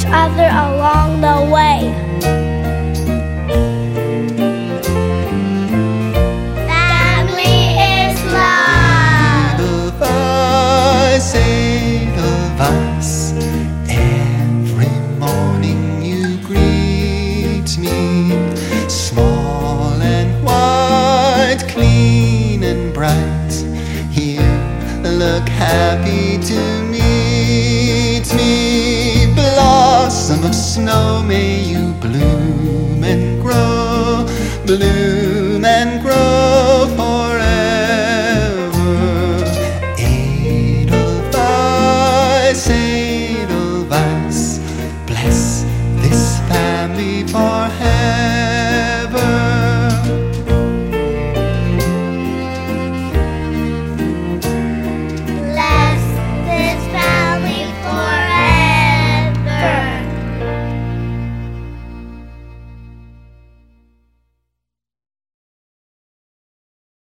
each other along the way. Family is love. Edelweiss, Edelweiss, every morning you greet me, small and white, clean and bright. You look happy to meet me. Blossom of snow, may you bloom and grow, bloom